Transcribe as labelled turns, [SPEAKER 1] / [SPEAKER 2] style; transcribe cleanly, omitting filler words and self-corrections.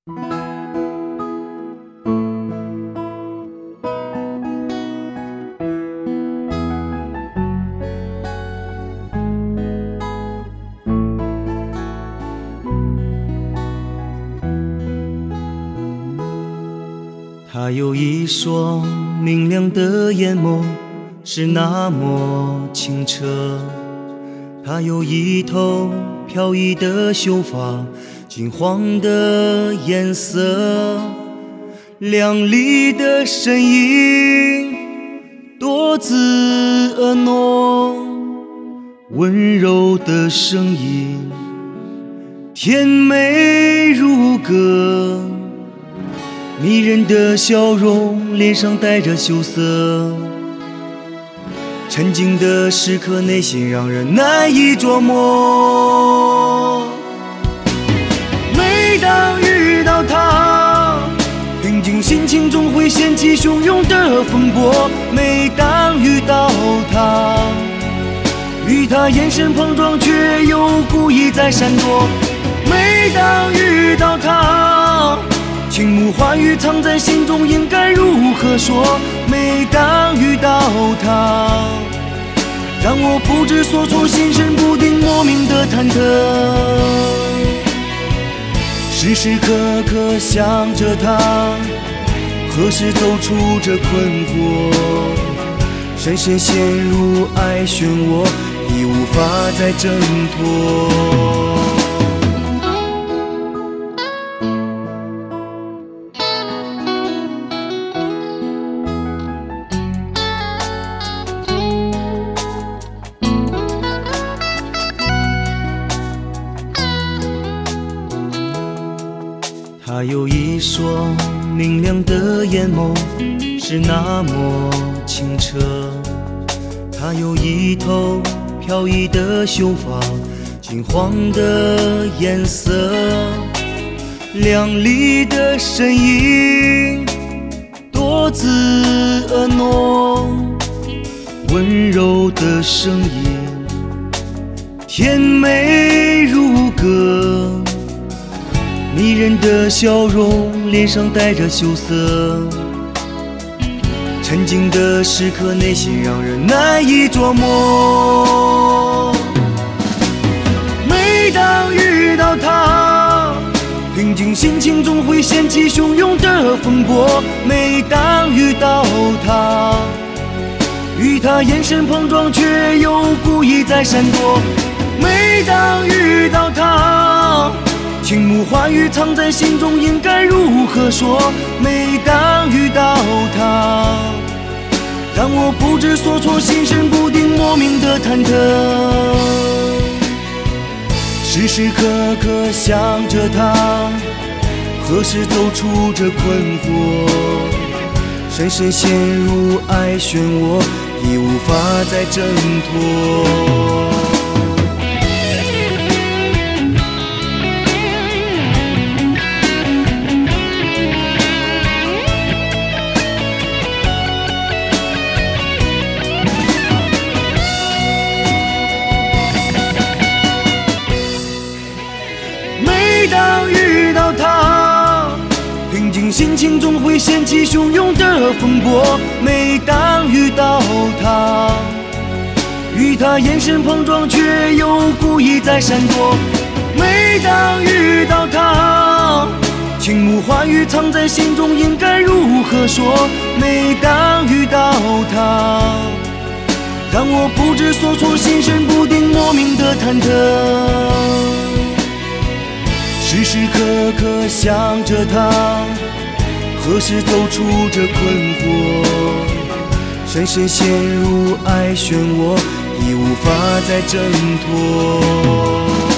[SPEAKER 1] 他有一双明亮的眼眸，是那么清澈。他有一头飘逸的秀发，金黄的颜色，亮丽的身影，多姿婀娜，温柔的声音，甜美如歌。迷人的笑容，脸上带着羞涩，沉静的时刻，内心让人难以捉摸。每当遇到他，平静心情总会掀起汹涌的风波。每当遇到他，与他眼神碰撞，却又故意在闪躲。每当遇到他，情目花语藏在心中，应该如何说？每当遇到他，让我不知所措，心神不定，莫名的忐忑。时时刻刻想着他，何时走出这困惑？深深陷入爱漩涡，已无法再挣脱。他有一双明亮的眼眸，是那么清澈。他有一头飘逸的秀发，金黄的颜色，亮丽的身影，多姿婀娜，温柔的声音，甜美如歌。迷人的笑容，脸上带着羞涩，沉静的时刻，内心让人难以捉摸。每当遇到他，平静心情总会掀起汹涌的风波。每当遇到他，与他眼神碰撞，却又故意在闪躲。每当遇到他，情目花语藏在心中，应该如何说？每当遇到他，让我不知所措，心神不定，莫名的忐忑。时时刻刻想着他，何时走出这困惑？深深陷入爱漩涡，已无法再挣脱。每当遇到他，平静心情总会掀起汹涌的风波。每当遇到他，与他眼神碰撞，却又故意在闪躲。每当遇到他，情目花语藏在心中，应该如何说？每当遇到他，让我不知所措，心神不定，莫名的忐忑。时时刻刻想着他，何时走出这困惑？深深陷入爱漩涡，已无法再挣脱。